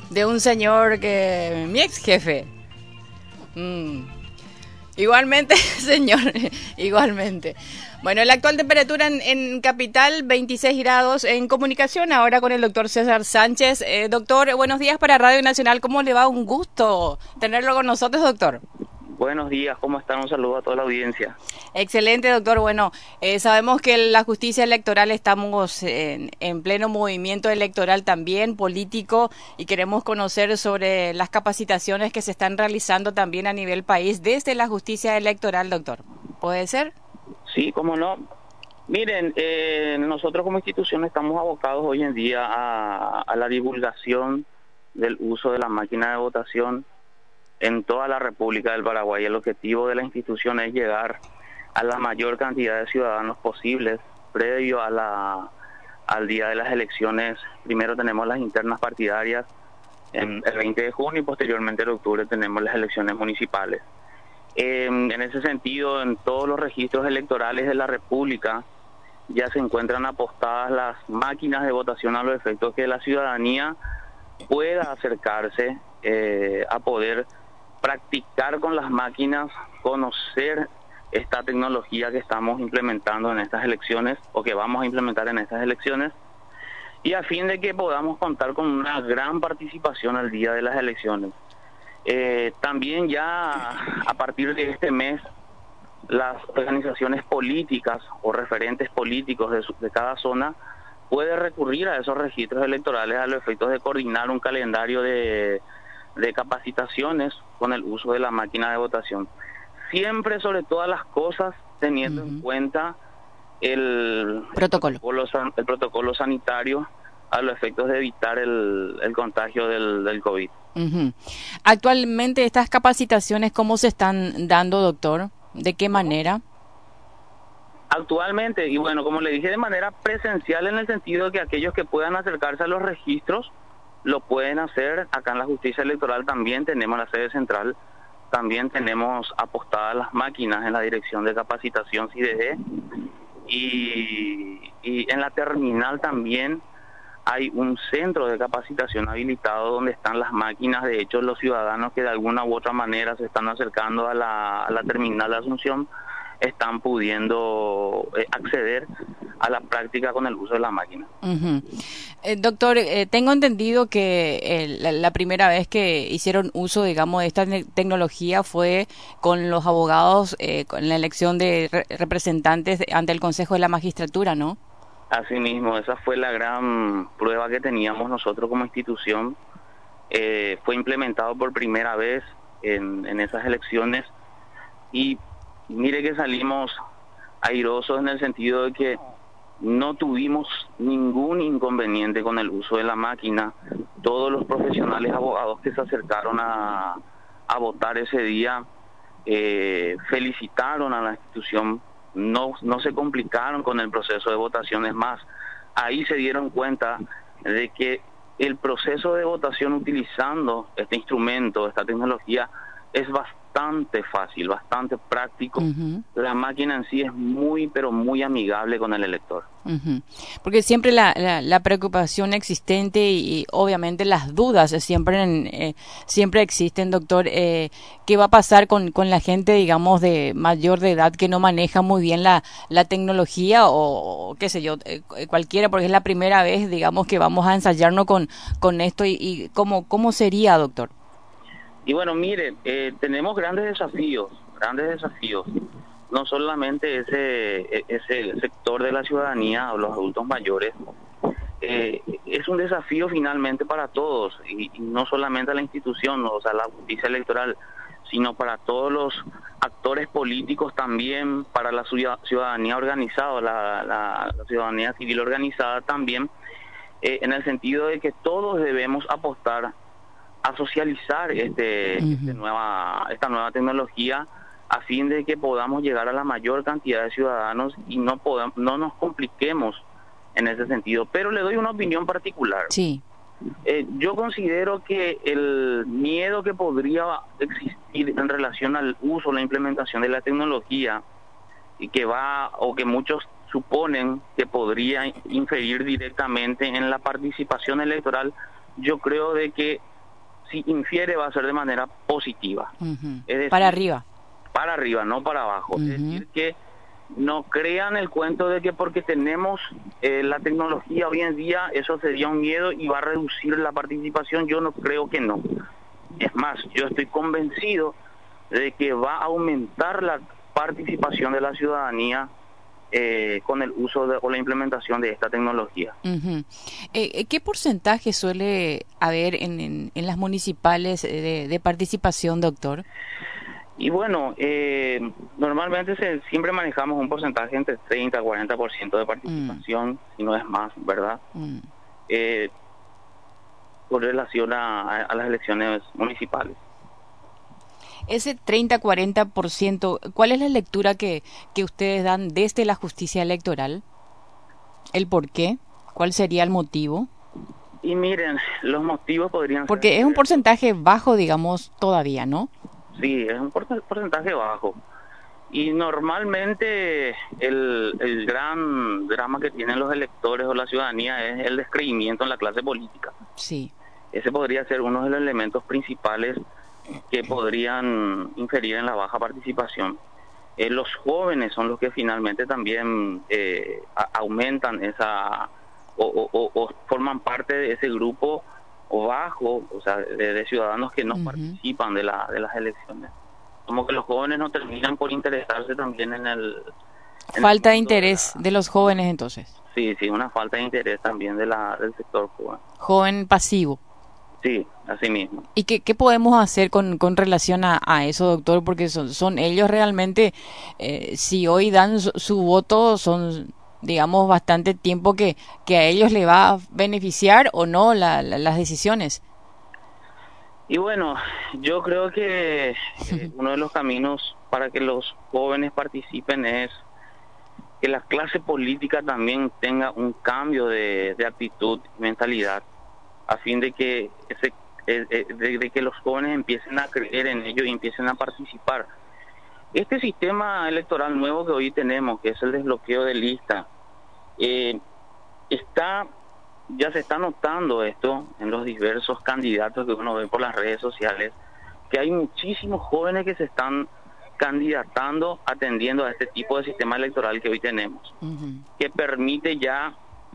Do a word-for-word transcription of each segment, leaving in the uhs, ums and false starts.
de un señor que... mi ex jefe. Mm. Igualmente, señor, igualmente. Bueno, la actual temperatura en, en Capital, veintiséis grados. En comunicación ahora con el doctor César Sánchez. Eh, doctor, buenos días para Radio Nacional. ¿Cómo le va? Un gusto tenerlo con nosotros, doctor. Buenos días, ¿cómo están? Un saludo a toda la audiencia. Excelente, doctor. Bueno, eh, sabemos que la justicia electoral estamos en, en pleno movimiento electoral también, político, y queremos conocer sobre las capacitaciones que se están realizando también a nivel país desde la justicia electoral, doctor. ¿Puede ser? Sí, cómo no. Miren, eh, nosotros como institución estamos abocados hoy en día a, a la divulgación del uso de la máquina de votación en toda la República del Paraguay. El objetivo de la institución es llegar a la mayor cantidad de ciudadanos posibles previo a la al día de las elecciones. Primero tenemos las internas partidarias en el veinte de junio y posteriormente en octubre tenemos las elecciones municipales. Eh, en ese sentido, en todos los registros electorales de la República ya se encuentran apostadas las máquinas de votación a los efectos que la ciudadanía pueda acercarse eh, a poder practicar con las máquinas, conocer esta tecnología que estamos implementando en estas elecciones o que vamos a implementar en estas elecciones, y a fin de que podamos contar con una gran participación al día de las elecciones. Eh, también ya a partir de este mes las organizaciones políticas o referentes políticos de, su, de cada zona pueden recurrir a esos registros electorales a los efectos de coordinar un calendario de, de capacitaciones con el uso de la máquina de votación. Siempre, sobre todas las cosas, teniendo uh-huh. en cuenta el protocolo. El, protocolo, el protocolo sanitario a los efectos de evitar el, el contagio del, del COVID. Uh-huh. Actualmente, estas capacitaciones, ¿cómo se están dando, doctor? ¿De qué manera? Actualmente, y bueno, como le dije, de manera presencial, en el sentido de que aquellos que puedan acercarse a los registros lo pueden hacer. Acá en la justicia electoral también tenemos la sede central, también tenemos apostadas las máquinas en la dirección de capacitación C I D G, y, y en la terminal también hay un centro de capacitación habilitado donde están las máquinas. De hecho, los ciudadanos que de alguna u otra manera se están acercando a la, a la terminal de Asunción están pudiendo eh, acceder a la práctica con el uso de la máquina. Uh-huh. eh, doctor, eh, tengo entendido que eh, la, la primera vez que hicieron uso, digamos, de esta te- tecnología fue con los abogados, eh, con la elección de re- representantes ante el Consejo de la Magistratura, ¿no? Asimismo, esa fue la gran prueba que teníamos nosotros como institución. Eh, fue implementado por primera vez en, en esas elecciones, y mire que salimos airosos en el sentido de que no tuvimos ningún inconveniente con el uso de la máquina. Todos los profesionales abogados que se acercaron a, a votar ese día eh, felicitaron a la institución. No, no se complicaron con el proceso de votación. Es más, ahí se dieron cuenta de que el proceso de votación utilizando este instrumento, esta tecnología, es bastante fácil, bastante práctico. Uh-huh. La máquina en sí es muy, pero muy amigable con el elector. Uh-huh. Porque siempre la, la, la preocupación existente y, y obviamente las dudas siempre en, eh, siempre existen, doctor. Eh, ¿Qué va a pasar con, con la gente, digamos, de mayor de edad que no maneja muy bien la, la tecnología o, o qué sé yo, eh, cualquiera, porque es la primera vez, digamos, que vamos a ensayarnos con, con esto y, y cómo, cómo sería, doctor? Y bueno, mire, eh, tenemos grandes desafíos, grandes desafíos. No solamente ese ese sector de la ciudadanía o los adultos mayores, eh, es un desafío finalmente para todos, y, y no solamente a la institución, o sea, la justicia electoral, sino para todos los actores políticos también, para la ciudadanía organizada, la, la, la ciudadanía civil organizada también, eh, en el sentido de que todos debemos apostar a socializar este, uh-huh. este nueva, esta nueva tecnología a fin de que podamos llegar a la mayor cantidad de ciudadanos y no podamos, no nos compliquemos en ese sentido. Pero le doy una opinión particular. Sí. Eh, yo considero que el miedo que podría existir en relación al uso, la implementación de la tecnología, y que va, o que muchos suponen que podría inferir directamente en la participación electoral, yo creo de que si infiere va a ser de manera positiva. Uh-huh. Es decir, para arriba. Para arriba, no para abajo. Uh-huh. Es decir, que no crean el cuento de que porque tenemos eh, la tecnología hoy en día, eso sería un miedo y va a reducir la participación. Yo no creo que no. Es más, yo estoy convencido de que va a aumentar la participación de la ciudadanía eh, con el uso de, o la implementación de esta tecnología. Uh-huh. eh, ¿Qué porcentaje suele haber en, en, en las municipales de, de participación, doctor? Y bueno, eh, normalmente se, siempre manejamos un porcentaje entre treinta y cuarenta por ciento de participación, mm. si no es más, ¿verdad? Mm. Eh, con relación a, a las elecciones municipales. Ese treinta a cuarenta por ciento, ¿cuál es la lectura que, que ustedes dan desde la justicia electoral? ¿El por qué? ¿Cuál sería el motivo? Y miren, los motivos podrían Porque ser... es un porcentaje bajo, digamos, todavía, ¿no? Sí, es un porcentaje bajo. Y normalmente el, el gran drama que tienen los electores o la ciudadanía es el descreimiento en la clase política. Sí. Ese podría ser uno de los elementos principales que podrían inferir en la baja participación. Eh, los jóvenes son los que finalmente también eh, a, aumentan esa o, o, o forman parte de ese grupo o bajo, o sea, de, de ciudadanos que no uh-huh. participan de, la, de las elecciones. Como que los jóvenes no terminan por interesarse también en el... En falta el de interés de, la... de los jóvenes, entonces. Sí, sí, una falta de interés también de la del sector joven. Joven pasivo. Sí, así mismo. ¿Y qué, qué podemos hacer con, con relación a, a eso, doctor? Porque son, son ellos realmente, eh, si hoy dan su, su voto, son... digamos, bastante tiempo que, que a ellos le va a beneficiar o no la, la, las decisiones. Y bueno, yo creo que eh, uno de los caminos para que los jóvenes participen es que la clase política también tenga un cambio de, de actitud y mentalidad, a fin de que ese, eh, de, de que los jóvenes empiecen a creer en ello y empiecen a participar. Este sistema electoral nuevo que hoy tenemos, que es el desbloqueo de lista, eh, está ya se está notando esto en los diversos candidatos que uno ve por las redes sociales, que hay muchísimos jóvenes que se están candidatando atendiendo a este tipo de sistema electoral que hoy tenemos, uh-huh. que permite ya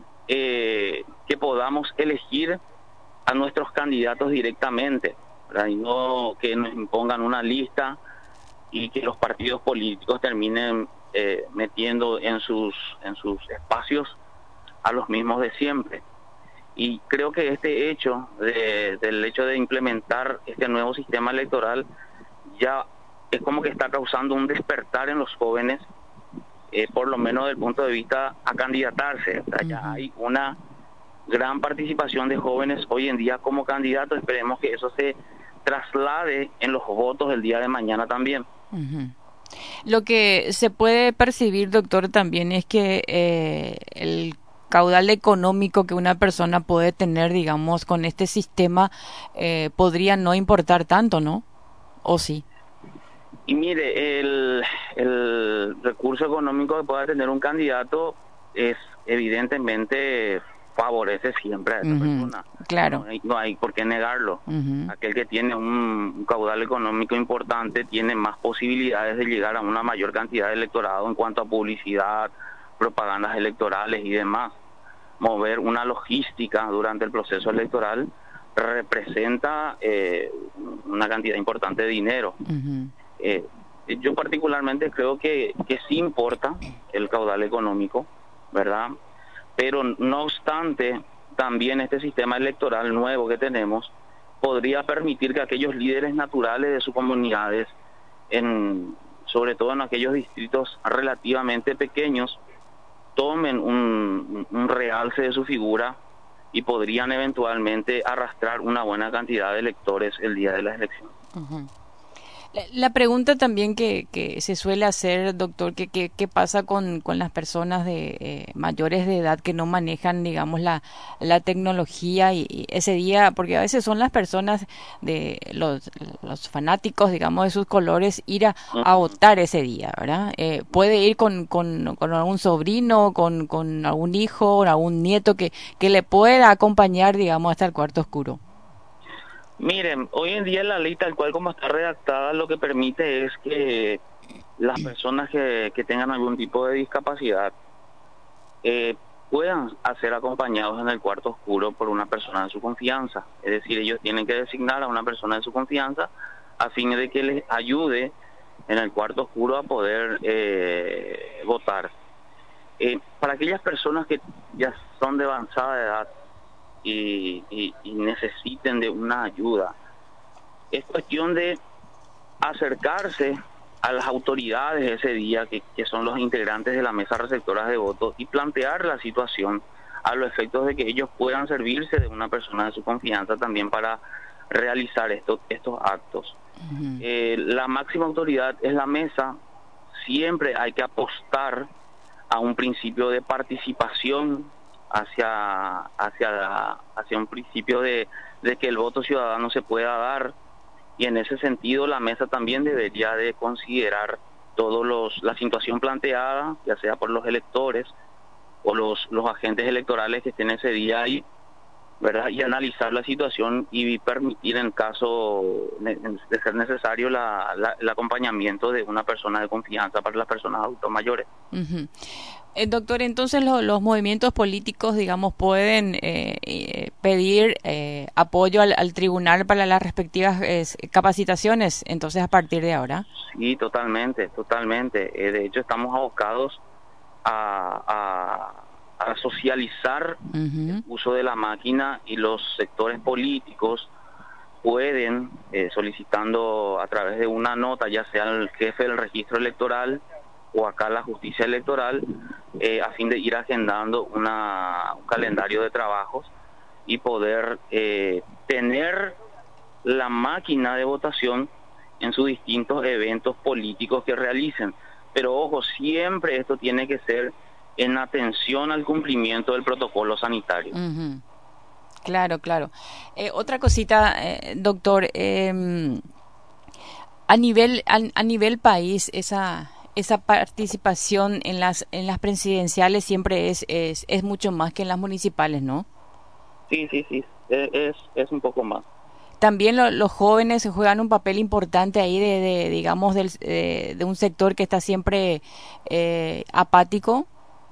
eh, que podamos elegir a nuestros candidatos directamente, ¿verdad? Y no que nos impongan una lista y que los partidos políticos terminen eh, metiendo en sus en sus espacios a los mismos de siempre. Y creo que este hecho de, del hecho de implementar este nuevo sistema electoral ya es como que está causando un despertar en los jóvenes, eh, por lo menos desde el punto de vista a candidatarse. O sea, ya hay una gran participación de jóvenes hoy en día como candidatos. Esperemos que eso se traslade en los votos del día de mañana también. Uh-huh. Lo que se puede percibir, doctor, también es que eh, el caudal económico que una persona puede tener, digamos, con este sistema eh, podría no importar tanto, ¿no? ¿O sí? Y mire, el, el recurso económico que pueda tener un candidato es evidentemente favorece siempre a esa uh-huh. persona. Claro. No hay, no hay por qué negarlo. Uh-huh. Aquel que tiene un, un caudal económico importante tiene más posibilidades de llegar a una mayor cantidad de electorado en cuanto a publicidad, propagandas electorales y demás. Mover una logística durante el proceso electoral representa eh, una cantidad importante de dinero. Uh-huh. Eh, yo particularmente creo que, que sí importa el caudal económico, ¿verdad? Pero no obstante, también este sistema electoral nuevo que tenemos podría permitir que aquellos líderes naturales de sus comunidades, en, sobre todo en aquellos distritos relativamente pequeños, tomen un, un realce de su figura y podrían eventualmente arrastrar una buena cantidad de electores el día de las elecciones. Uh-huh. La, la pregunta también que, que se suele hacer, doctor, que qué que pasa con, con las personas de eh, mayores de edad que no manejan, digamos, la, la tecnología y, y ese día, porque a veces son las personas de los, los fanáticos, digamos, de sus colores, ir a, a votar ese día, ¿verdad? Eh, puede ir con, con, con algún sobrino, con, con algún hijo, algún nieto que, que le pueda acompañar, digamos, hasta el cuarto oscuro. Miren, hoy en día la ley tal cual como está redactada lo que permite es que las personas que, que tengan algún tipo de discapacidad eh, puedan ser acompañados en el cuarto oscuro por una persona de su confianza. Es decir, ellos tienen que designar a una persona de su confianza a fin de que les ayude en el cuarto oscuro a poder eh, votar. Eh, para aquellas personas que ya son de avanzada edad y, y, y necesiten de una ayuda, es cuestión de acercarse a las autoridades ese día, que, que son los integrantes de la mesa receptora de votos, y plantear la situación a los efectos de que ellos puedan servirse de una persona de su confianza también para realizar estos, estos actos. Uh-huh. Eh, la máxima autoridad es la mesa. Siempre hay que apostar a un principio de participación hacia, hacia, hacia un principio de, de que el voto ciudadano se pueda dar. Y en ese sentido la mesa también debería de considerar todos los la situación planteada, ya sea por los electores o los los agentes electorales que estén ese día ahí, ¿verdad? Y analizar la situación y permitir en caso de ser necesario la, la, el acompañamiento de una persona de confianza para las personas adultos mayores. Uh-huh. Eh, doctor, entonces lo, los movimientos políticos, digamos, pueden eh, eh, pedir eh, apoyo al, al tribunal para las respectivas eh, capacitaciones, entonces a partir de ahora. Sí, totalmente, totalmente. Eh, de hecho, estamos abocados a, a, a socializar uh-huh. el uso de la máquina, y los sectores políticos pueden, eh, solicitando a través de una nota, ya sea el jefe del registro electoral o acá la justicia electoral, eh, a fin de ir agendando una, un calendario de trabajos y poder eh, tener la máquina de votación en sus distintos eventos políticos que realicen. Pero ojo, siempre esto tiene que ser en atención al cumplimiento del protocolo sanitario. Uh-huh. Claro, claro. Eh, otra cosita, eh, doctor, eh, a nivel a, a nivel país, esa esa participación en las en las presidenciales siempre es es, es mucho más que en las municipales, ¿no? Sí, sí, sí, es es un poco más. También lo, los jóvenes juegan un papel importante ahí de, de digamos del, de, de un sector que está siempre eh, apático.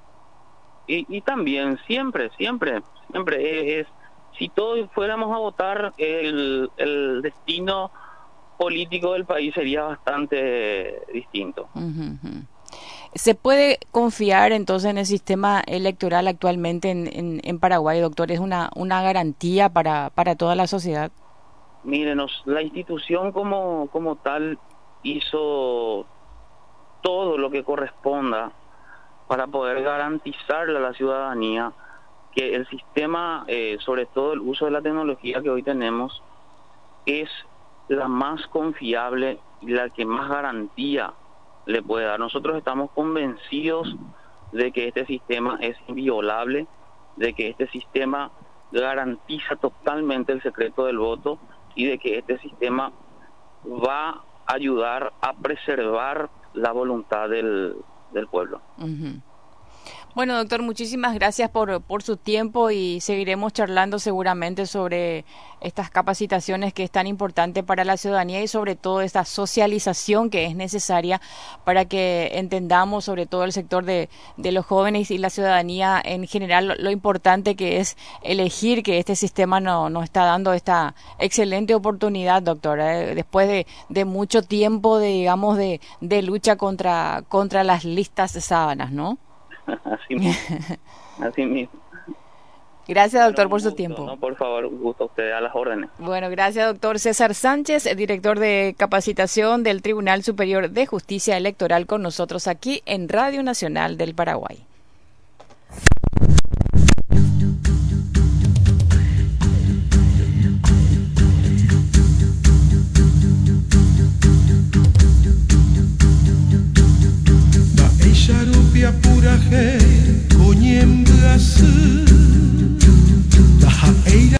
Y, y también siempre siempre siempre es, si todos fuéramos a votar, el el destino político del país sería bastante distinto. Uh-huh. ¿Se puede confiar entonces en el sistema electoral actualmente en, en, en Paraguay, doctor? ¿Es una una garantía para para toda la sociedad? Mírenos, la institución como como tal hizo todo lo que corresponda para poder garantizarle a la ciudadanía que el sistema, eh, sobre todo el uso de la tecnología que hoy tenemos, es la más confiable y la que más garantía le puede dar. Nosotros estamos convencidos de que este sistema es inviolable, de que este sistema garantiza totalmente el secreto del voto y de que este sistema va a ayudar a preservar la voluntad del, del pueblo. Uh-huh. Bueno, doctor, muchísimas gracias por, por su tiempo, y seguiremos charlando seguramente sobre estas capacitaciones que es tan importante para la ciudadanía, y sobre todo esta socialización que es necesaria para que entendamos, sobre todo el sector de, de los jóvenes y la ciudadanía en general, lo, lo importante que es elegir, que este sistema no nos está dando esta excelente oportunidad, doctor, ¿eh? Después de, de mucho tiempo de, digamos, de, de lucha contra, contra las listas de sábanas, ¿no? Así mismo. Así mismo. Gracias, doctor, bueno, por su gusto, tiempo. No, por favor, un gusto a usted, a las órdenes. Bueno, gracias, doctor César Sánchez, el director de capacitación del Tribunal Superior de Justicia Electoral, con nosotros aquí en Radio Nacional del Paraguay.